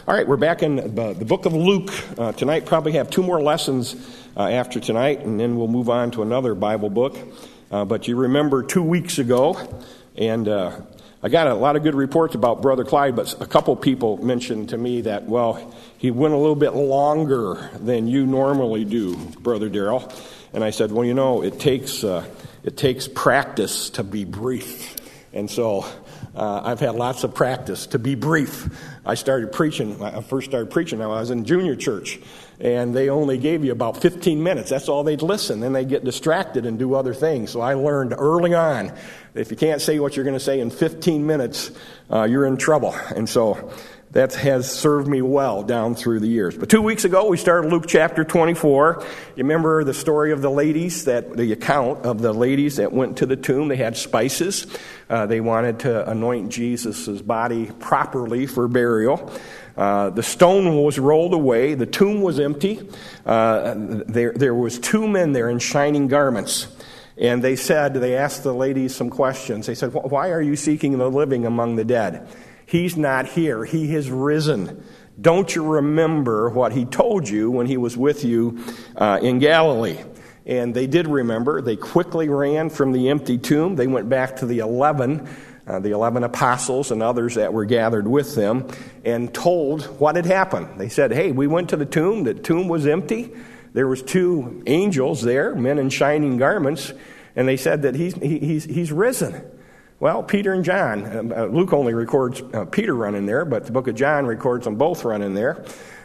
All right, we're back in the book of Luke tonight. Probably have two more lessons after tonight, and then we'll move on to another Bible book. But you remember 2 weeks ago, and I got a lot of good reports about Brother Clyde, but a couple people mentioned to me that, well, he went a little bit longer than you normally do, Brother Darrell. And I said, well, you know, it takes practice to be brief. And so I've had lots of practice to be brief. I first started preaching when I was in junior church, and they only gave you about 15 minutes. That's all they'd listen. Then they'd get distracted and do other things. So I learned early on, if you can't say what you're going to say in 15 minutes, you're in trouble. And so that has served me well down through the years. But 2 weeks ago, we started Luke chapter 24. You remember the story of the account of the ladies that went to the tomb. They had spices. They wanted to anoint Jesus' body properly for burial. The stone was rolled away. The tomb was empty. There was two men there in shining garments. And they asked the ladies some questions. They said, why are you seeking the living among the dead? He's not here. He has risen. Don't you remember what he told you when he was with you in Galilee? And they did remember. They quickly ran from the empty tomb. They went back to the 11 apostles and others that were gathered with them, and told what had happened. They said, hey, we went to the tomb. The tomb was empty. There was two angels there, men in shining garments, and they said that he's risen. Well, Peter and John, Luke only records Peter running there, but the book of John records them both running there.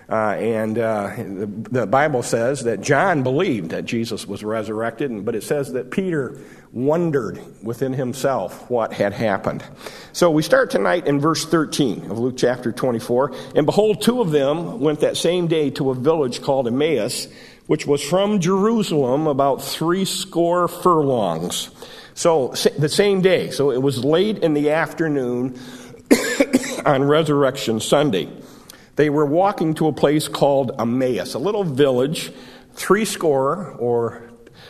The Bible says that John believed that Jesus was resurrected, but it says that Peter wondered within himself what had happened. So we start tonight in verse 13 of Luke chapter 24. And behold, two of them went that same day to a village called Emmaus, which was from Jerusalem about 80 furlongs. So the same day. So it was late in the afternoon on Resurrection Sunday. They were walking to a place called Emmaus, a little village, 80 or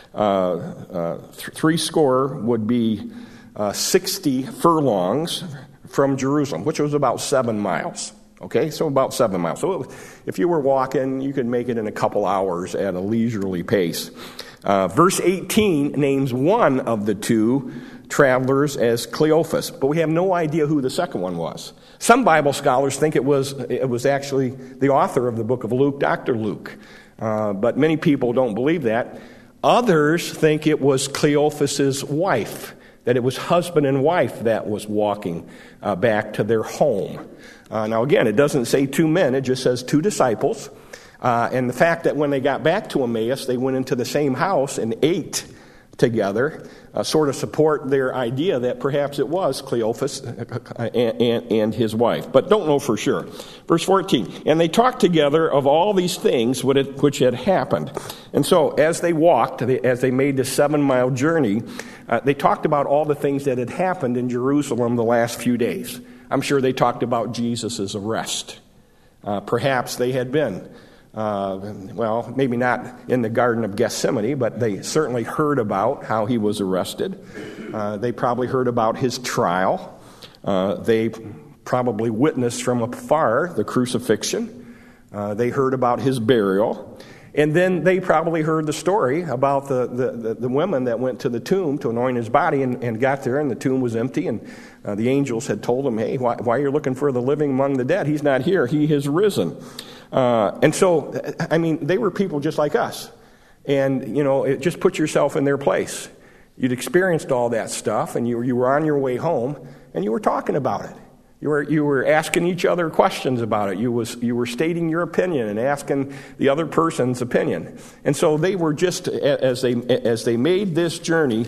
80 would be 60 furlongs from Jerusalem, which was about 7 miles. Okay, so about 7 miles. So if you were walking, you could make it in a couple hours at a leisurely pace. Verse 18 names one of the two travelers as Cleophas, but we have no idea who the second one was. Some Bible scholars think it was actually the author of the book of Luke, Dr. Luke, but many people don't believe that. Others think it was Cleophas's wife, that it was husband and wife that was walking back to their home. Now again, it doesn't say two men, it just says two disciples. And the fact that when they got back to Emmaus, they went into the same house and ate together, sort of support their idea that perhaps it was Cleophas and his wife, but don't know for sure. Verse 14, and they talked together of all these things which had happened. And so as they walked, as they made the 7-mile journey, they talked about all the things that had happened in Jerusalem the last few days. I'm sure they talked about Jesus' arrest. Perhaps they had been maybe not in the Garden of Gethsemane, but they certainly heard about how he was arrested. They probably heard about his trial. They probably witnessed from afar the crucifixion. They heard about his burial. And then they probably heard the story about the women that went to the tomb to anoint his body and got there, and the tomb was empty, and the angels had told them, hey, why are you looking for the living among the dead? He's not here. He has risen. And so, I mean, they were people just like us. And, just put yourself in their place. You'd experienced all that stuff, and you were on your way home, and you were talking about it. You were asking each other questions about it. You were stating your opinion and asking the other person's opinion. And so they were just, as they made this journey,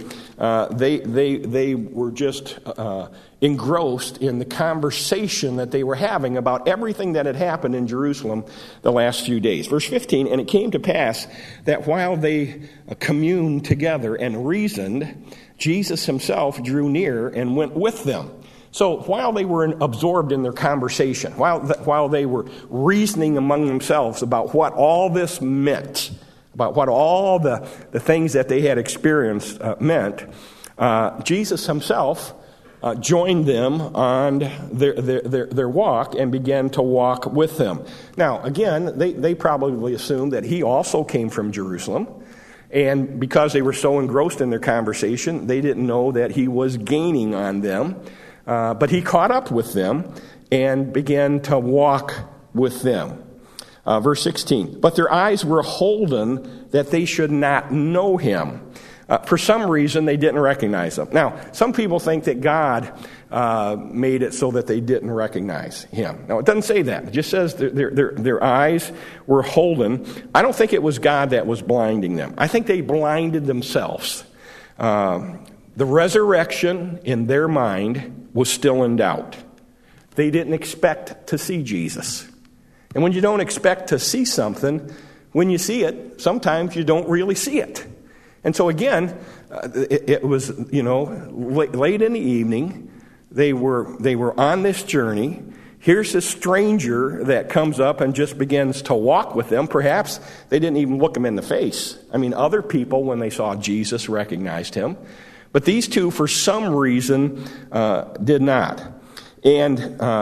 they were just engrossed in the conversation that they were having about everything that had happened in Jerusalem the last few days. Verse 15, and it came to pass that while they communed together and reasoned, Jesus himself drew near and went with them. So while they were absorbed in their conversation, while they were reasoning among themselves about what all this meant, about what all the things that they had experienced meant, Jesus himself joined them on their walk and began to walk with them. Now, again, they probably assumed that he also came from Jerusalem. And because they were so engrossed in their conversation, they didn't know that he was gaining on them. But he caught up with them and began to walk with them. Verse 16, but their eyes were holden that they should not know him. For some reason, they didn't recognize him. Now, some people think that God made it so that they didn't recognize him. Now, it doesn't say that. It just says their eyes were holden. I don't think it was God that was blinding them. I think they blinded themselves. The resurrection in their mind was still in doubt. They didn't expect to see Jesus. And when you don't expect to see something, when you see it, sometimes you don't really see it. And so again, it was, late in the evening. They were on this journey. Here's this stranger that comes up and just begins to walk with them. Perhaps they didn't even look him in the face. I mean, other people, when they saw Jesus, recognized him. But these two, for some reason, did not. And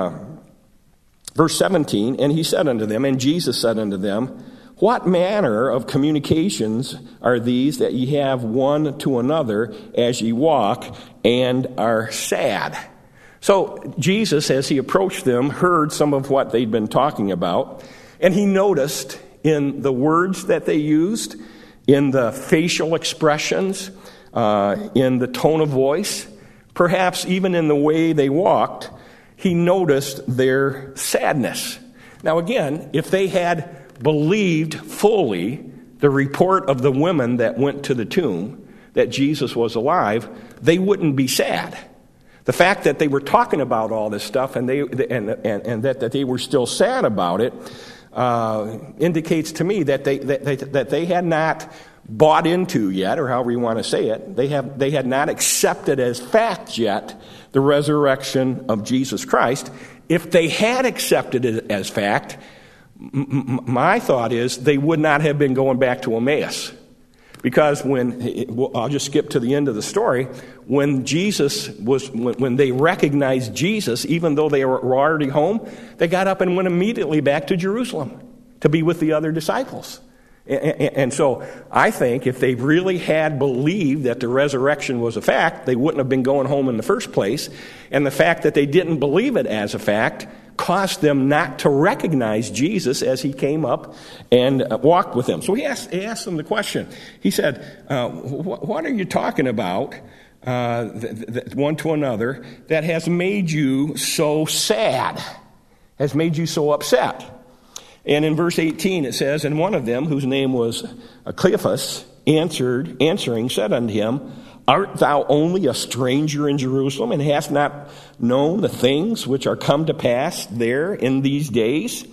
verse 17, and he said unto them, and Jesus said unto them, what manner of communications are these that ye have one to another as ye walk and are sad? So Jesus, as he approached them, heard some of what they'd been talking about, and he noticed in the words that they used, in the facial expressions, in the tone of voice, perhaps even in the way they walked, he noticed their sadness. Now again, if they had believed fully the report of the women that went to the tomb, that Jesus was alive, they wouldn't be sad. The fact that they were talking about all this stuff and that they were still sad about it indicates to me that they had not bought into yet, or however you want to say it, they had not accepted as fact yet the resurrection of Jesus Christ. If they had accepted it as fact, my thought is they would not have been going back to Emmaus. Because I'll just skip to the end of the story, when they recognized Jesus, even though they were already home, they got up and went immediately back to Jerusalem to be with the other disciples. And so I think if they really had believed that the resurrection was a fact, they wouldn't have been going home in the first place. And the fact that they didn't believe it as a fact caused them not to recognize Jesus as he came up and walked with them. So he asked them the question. He said, what are you talking about, one to another, that has made you so sad, has made you so upset? And in verse 18 it says, and one of them, whose name was Cleophas, answering, said unto him, art thou only a stranger in Jerusalem, and hast not known the things which are come to pass there in these days?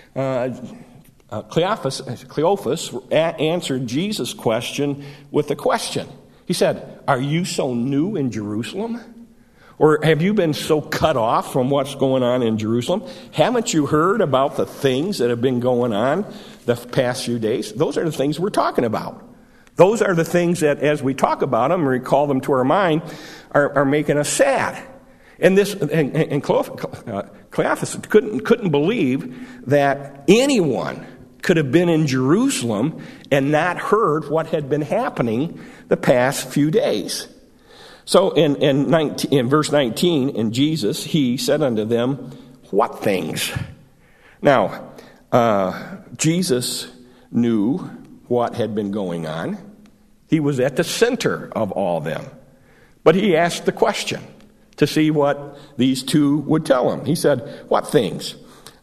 Cleophas answered Jesus' question with a question. He said, are you so new in Jerusalem? Or have you been so cut off from what's going on in Jerusalem? Haven't you heard about the things that have been going on the past few days? Those are the things we're talking about. Those are the things that, as we talk about them and recall them to our mind, are making us sad. And Cleophas couldn't believe that anyone could have been in Jerusalem and not heard what had been happening the past few days. So in verse 19, in Jesus, he said unto them, what things? Now, Jesus knew what had been going on. He was at the center of all them. But he asked the question to see what these two would tell him. He said, what things?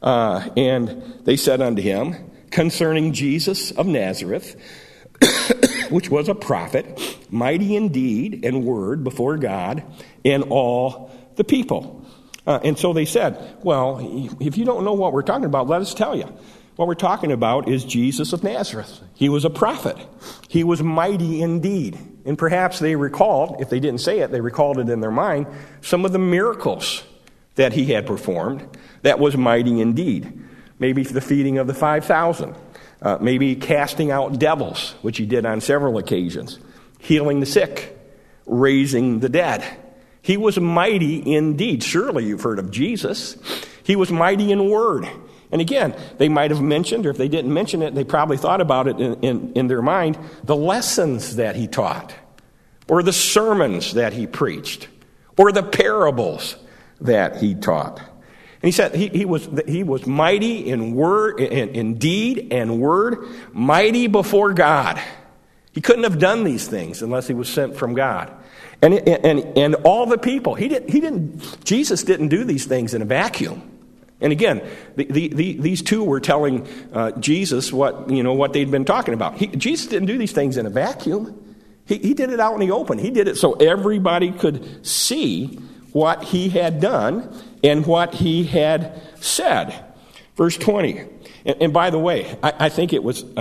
And they said unto him, concerning Jesus of Nazareth, which was a prophet, mighty in deed and word before God and all the people. And so they said, well, if you don't know what we're talking about, let us tell you. What we're talking about is Jesus of Nazareth. He was a prophet. He was mighty in deed. And perhaps they recalled, if they didn't say it, they recalled it in their mind, some of the miracles that he had performed that was mighty in deed. Maybe the feeding of the 5,000. Maybe casting out devils, which he did on several occasions, healing the sick, raising the dead. He was mighty in deed. Surely you've heard of Jesus. He was mighty in word. And again, they might have mentioned, or if they didn't mention it, they probably thought about it in their mind, the lessons that he taught, or the sermons that he preached, or the parables that he taught. And he said he was mighty in word, in deed and word, mighty before God. He couldn't have done these things unless he was sent from God. And all the people, Jesus didn't do these things in a vacuum. And again, these two were telling Jesus what they'd been talking about. Jesus didn't do these things in a vacuum. He did it out in the open. He did it so everybody could see what he had done and what he had said. Verse 20. And by the way, I think it was...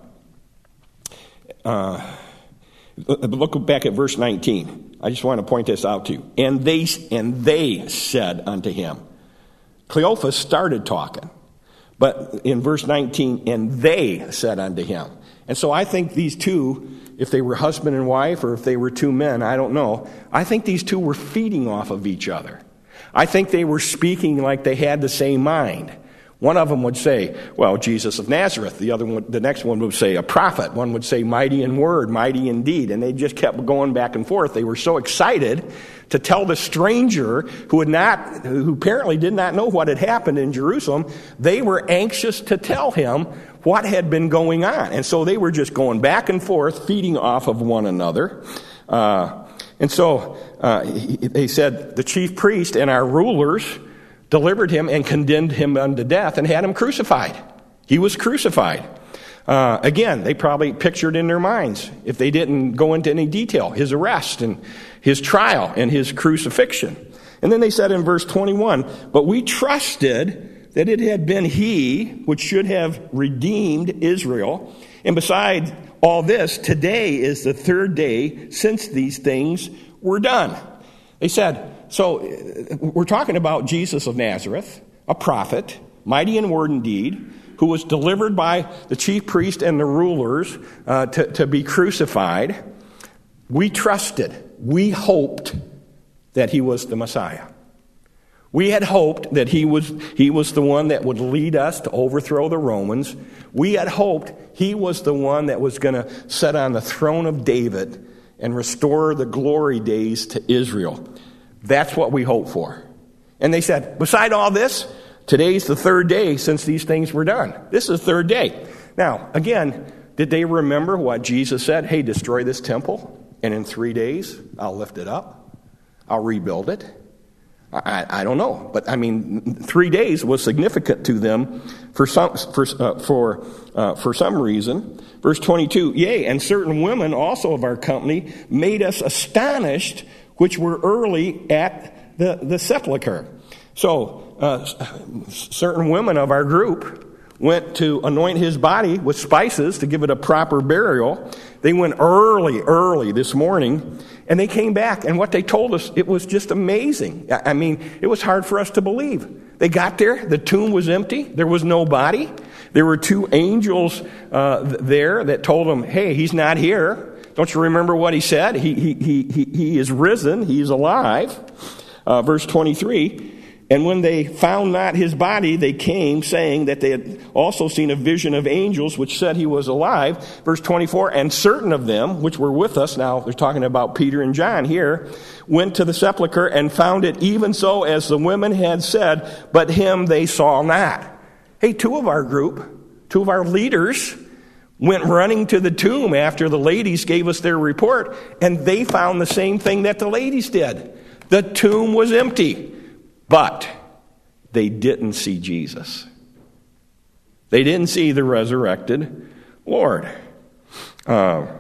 look back at verse 19. I just want to point this out to you. And they said unto him. Cleophas started talking. But in verse 19, and they said unto him. And so I think these two, if they were husband and wife or if they were two men, I don't know. I think these two were feeding off of each other. I think they were speaking like they had the same mind. One of them would say, well, Jesus of Nazareth. The next one would say a prophet. One would say mighty in word, mighty in deed. And they just kept going back and forth. They were so excited to tell the stranger who apparently did not know what had happened in Jerusalem. They were anxious to tell him what had been going on. And so they were just going back and forth, feeding off of one another. And so they said, the chief priest and our rulers delivered him and condemned him unto death and had him crucified. He was crucified. Again, they probably pictured in their minds, if they didn't go into any detail, his arrest and his trial and his crucifixion. And then they said in verse 21, but we trusted that it had been he which should have redeemed Israel. And beside all this, today is the third day since these things were done. They said, so we're talking about Jesus of Nazareth, a prophet, mighty in word and deed, who was delivered by the chief priest and the rulers to be crucified. We trusted, we hoped that he was the Messiah. We had hoped that he was the one that would lead us to overthrow the Romans. We had hoped he was the one that was going to sit on the throne of David and restore the glory days to Israel. That's what we hoped for. And they said, beside all this, today's the third day since these things were done. This is the third day. Now, again, did they remember what Jesus said? Hey, destroy this temple, and in 3 days, I'll lift it up. I'll rebuild it. I don't know. But, 3 days was significant to them for some reason. Verse 22, yea, and certain women also of our company made us astonished, which were early at the sepulchre. So, certain women of our group went to anoint his body with spices to give it a proper burial. They went early this morning, and they came back, and what they told us, it was just amazing. It was hard for us to believe. They got there, the tomb was empty, there was no body. There were two angels there that told them, hey, he's not here. Don't you remember what he said? He is risen. He's alive. Verse 23, and when they found not his body, they came, saying that they had also seen a vision of angels, which said he was alive. Verse 24, and certain of them, which were with us, now they're talking about Peter and John here, went to the sepulchre and found it even so as the women had said, but him they saw not. Hey, two of our leaders, went running to the tomb after the ladies gave us their report, and they found the same thing that the ladies did. The tomb was empty, but they didn't see Jesus. They didn't see the resurrected Lord. Now,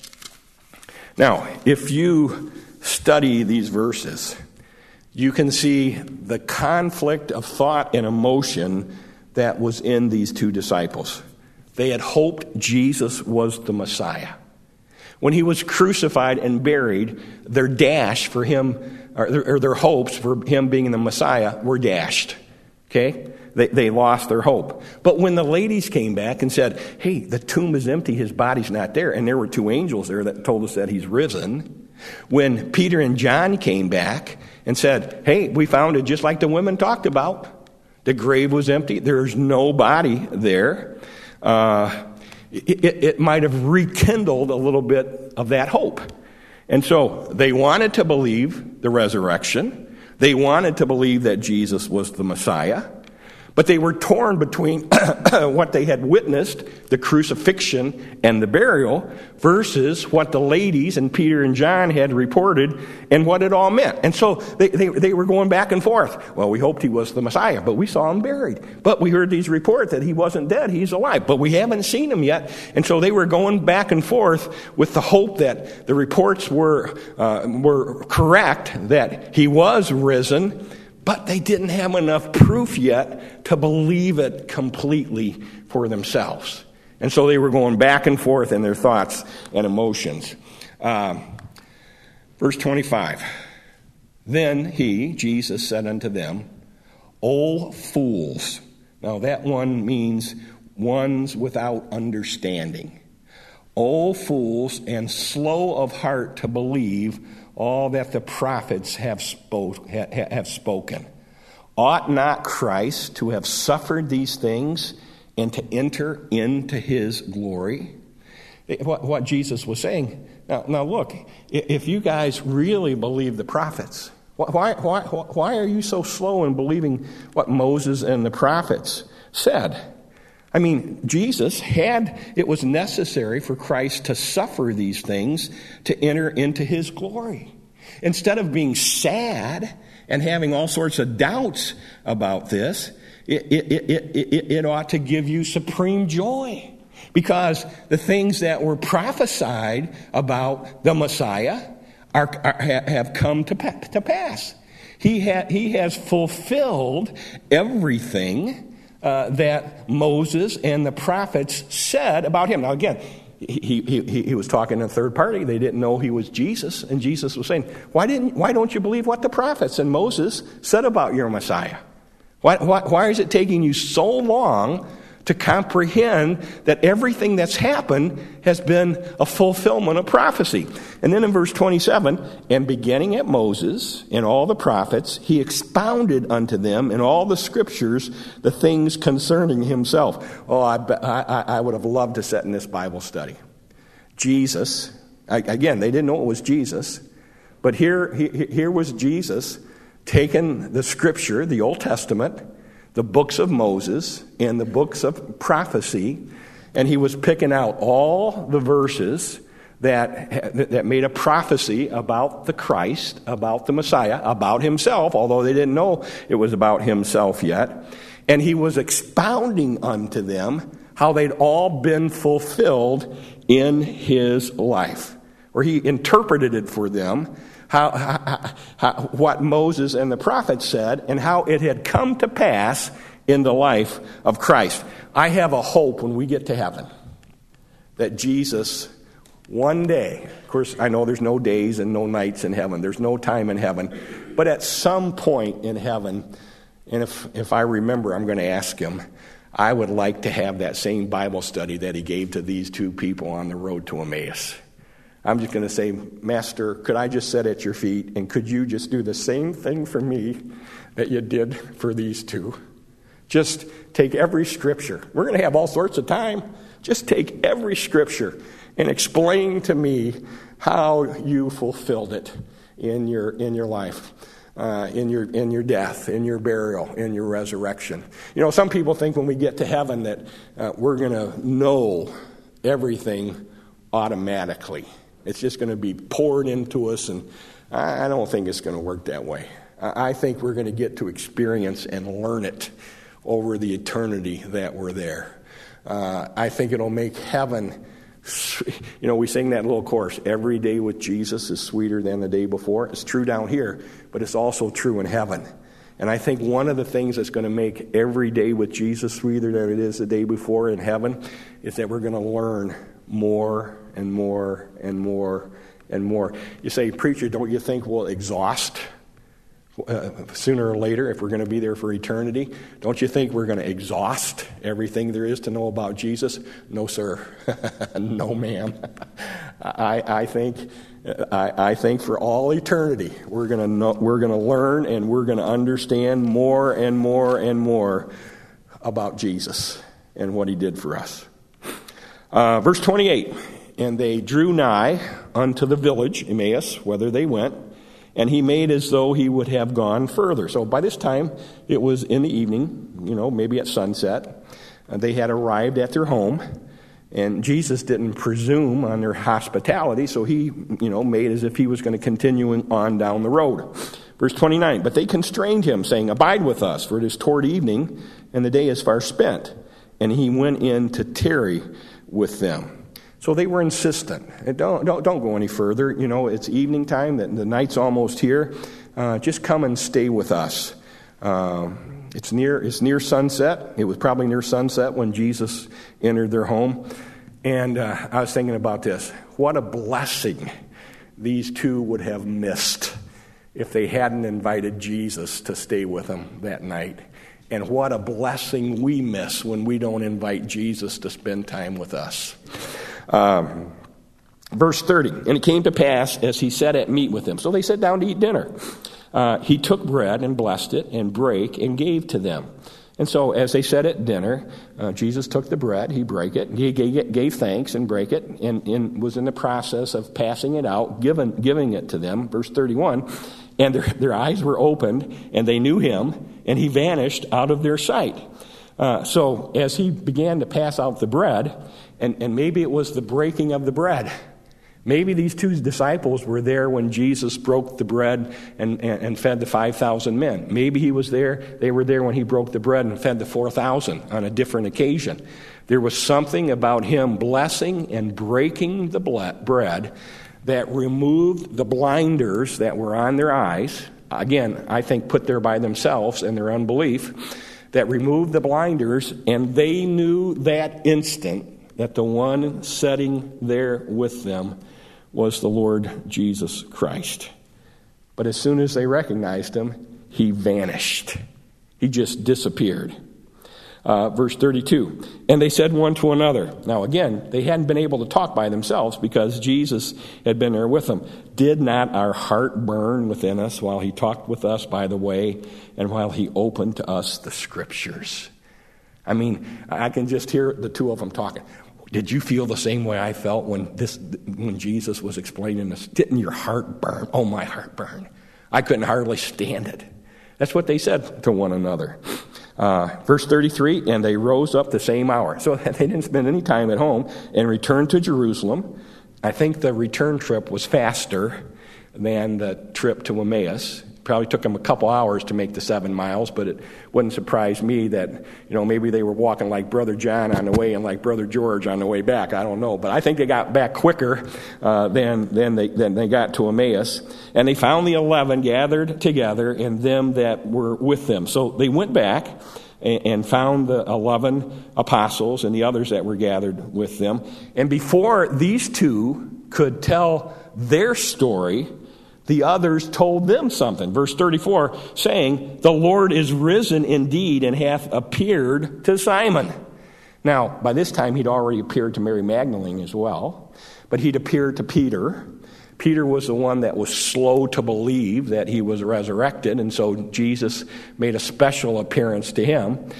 if you study these verses, you can see the conflict of thought and emotion that was in these two disciples. They had hoped Jesus was the Messiah. When he was crucified and buried, their dash for him, or their hopes for him being the Messiah, were dashed. Okay? They lost their hope. But when the ladies came back and said, hey, the tomb is empty, his body's not there, and there were two angels there that told us that he's risen, When Peter and John came back and said, hey, we found it just like the women talked about. The grave was empty. There's no body there. It might have rekindled a little bit of that hope. And so they wanted to believe the resurrection. They wanted to believe that Jesus was the Messiah. But they were torn between what they had witnessed, the crucifixion and the burial, versus what the ladies and Peter and John had reported and what it all meant. And so they were going back and forth. Well, we hoped he was the Messiah, but we saw him buried. But we heard these reports that he wasn't dead, he's alive. But we haven't seen him yet. And so they were going back and forth with the hope that the reports were correct, that he was risen. But they didn't have enough proof yet to believe it completely for themselves. And so they were going back and forth in their thoughts and emotions. Verse 25. Then he, Jesus, said unto them, O fools. Now that one means ones without understanding. O fools, and slow of heart to believe all that the prophets have spoken. Ought not Christ to have suffered these things and to enter into his glory? What Jesus was saying. Now look, if you guys really believe the prophets, why are you so slow in believing what Moses and the prophets said? I mean, it was necessary for Christ to suffer these things to enter into his glory. Instead of being sad and having all sorts of doubts about this, it ought to give you supreme joy. Because the things that were prophesied about the Messiah have come to pass. He has fulfilled everything that Moses and the prophets said about him. Now again, he was talking to a third party. They didn't know he was Jesus, and Jesus was saying, why don't you believe what the prophets and Moses said about your Messiah? Why is it taking you so long to comprehend that everything that's happened has been a fulfillment of prophecy? And then in verse 27, and beginning at Moses and all the prophets, he expounded unto them in all the scriptures the things concerning himself. Oh, I would have loved to sit in this Bible study. Jesus, again, they didn't know it was Jesus, but here was Jesus taking the scripture, the Old Testament, the books of Moses and the books of prophecy, and he was picking out all the verses that made a prophecy about the Christ, about the Messiah, about himself, although they didn't know it was about himself yet. And he was expounding unto them how they'd all been fulfilled in his life. Or he interpreted it for them, how what Moses and the prophets said, and how it had come to pass in the life of Christ. I have a hope when we get to heaven that Jesus, one day, of course, I know there's no days and no nights in heaven. There's no time in heaven. But at some point in heaven, and if I remember, I'm going to ask him, I would like to have that same Bible study that he gave to these two people on the road to Emmaus. I'm just going to say, Master, could I just sit at your feet, and could you just do the same thing for me that you did for these two? Just take every scripture. We're going to have all sorts of time. Just take every scripture and explain to me how you fulfilled it in your life, in your death, in your burial, in your resurrection. You know, some people think when we get to heaven that we're going to know everything automatically. It's just going to be poured into us, and I don't think it's going to work that way. I think we're going to get to experience and learn it over the eternity that we're there. I think it'll make heaven, you know, we sing that little chorus, every day with Jesus is sweeter than the day before. It's true down here, but it's also true in heaven. And I think one of the things that's going to make every day with Jesus sweeter than it is the day before in heaven is that we're going to learn more and more and more and more. You say, preacher, don't you think we'll exhaust sooner or later if we're going to be there for eternity? Don't you think we're going to exhaust everything there is to know about Jesus? No, sir. No, ma'am. I think I think for all eternity, we're going to learn and we're going to understand more and more and more about Jesus and what he did for us. Verse 28, and they drew nigh unto the village, Emmaus, whither they went, and he made as though he would have gone further. So by this time, it was in the evening, maybe at sunset. They had arrived at their home, and Jesus didn't presume on their hospitality, so he, made as if he was going to continue on down the road. Verse 29, but they constrained him, saying, abide with us, for it is toward evening, and the day is far spent. And he went in to tarry with them. So they were insistent. Don't go any further. It's evening time. The night's almost here. Just come and stay with us. It's near sunset. It was probably near sunset when Jesus entered their home. And I was thinking about this. What a blessing these two would have missed if they hadn't invited Jesus to stay with them that night. And what a blessing we miss when we don't invite Jesus to spend time with us. Verse 30, and it came to pass as he sat at meat with them. So they sat down to eat dinner. He took bread and blessed it and brake and gave to them. And so as they sat at dinner, Jesus took the bread, he brake it, he gave thanks and brake it, and was in the process of passing it out, giving it to them. Verse 31, and their eyes were opened, and they knew him, and he vanished out of their sight. So as he began to pass out the bread, and maybe it was the breaking of the bread. Maybe these two disciples were there when Jesus broke the bread and fed the 5,000 men. Maybe he was there. They were there when he broke the bread and fed the 4,000 on a different occasion. There was something about him blessing and breaking the bread that removed the blinders that were on their eyes. Again, I think put there by themselves and their unbelief, that removed the blinders, and they knew that instant that the one sitting there with them was the Lord Jesus Christ. But as soon as they recognized him, he vanished. He just disappeared. Verse 32, and they said one to another. Now again, they hadn't been able to talk by themselves because Jesus had been there with them. Did not our heart burn within us while he talked with us by the way, and while he opened to us the Scriptures? I mean, I can just hear the two of them talking. Did you feel the same way I felt when Jesus was explaining this? Didn't your heart burn? Oh, my heart burned. I couldn't hardly stand it. That's what they said to one another. Verse 33, and they rose up the same hour. So they didn't spend any time at home and returned to Jerusalem. I think the return trip was faster than the trip to Emmaus. Probably took them a couple hours to make the 7 miles, but it wouldn't surprise me that, maybe they were walking like Brother John on the way and like Brother George on the way back. I don't know. But I think they got back quicker than they got to Emmaus. And they found the 11 gathered together and them that were with them. So they went back and found the 11 apostles and the others that were gathered with them. And before these two could tell their story, the others told them something. Verse 34, saying, the Lord is risen indeed and hath appeared to Simon. Now, by this time, he'd already appeared to Mary Magdalene as well. But he'd appeared to Peter. Peter was the one that was slow to believe that he was resurrected. And so Jesus made a special appearance to him.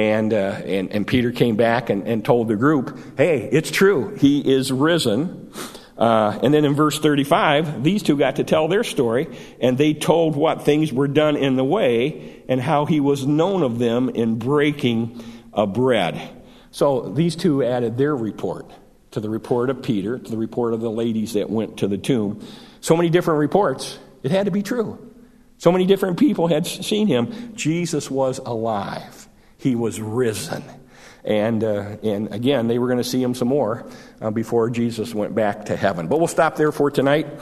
And Peter came back and told the group, hey, it's true. He is risen. And then in verse 35, these two got to tell their story, and they told what things were done in the way and how he was known of them in breaking of bread. So these two added their report to the report of Peter, to the report of the ladies that went to the tomb. So many different reports. It had to be true. So many different people had seen him. Jesus was alive. He was risen. And again, they were going to see him some more before Jesus went back to heaven. But we'll stop there for tonight.